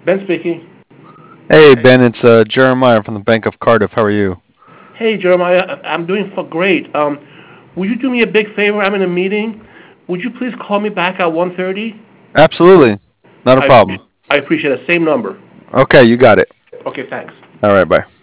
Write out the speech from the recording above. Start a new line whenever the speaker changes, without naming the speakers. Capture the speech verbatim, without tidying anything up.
Ben speaking.
Hey, Ben, it's uh, Jeremiah from the Bank of Cardiff. How are you?
Hey, Jeremiah. I- I'm doing for great. Um, would you do me a big favor? I'm in a meeting. Would you please call me back at one thirty?
Absolutely. Not a
I
problem.
I appreciate it. Same number.
Okay, you got it.
Okay, thanks.
All right, bye.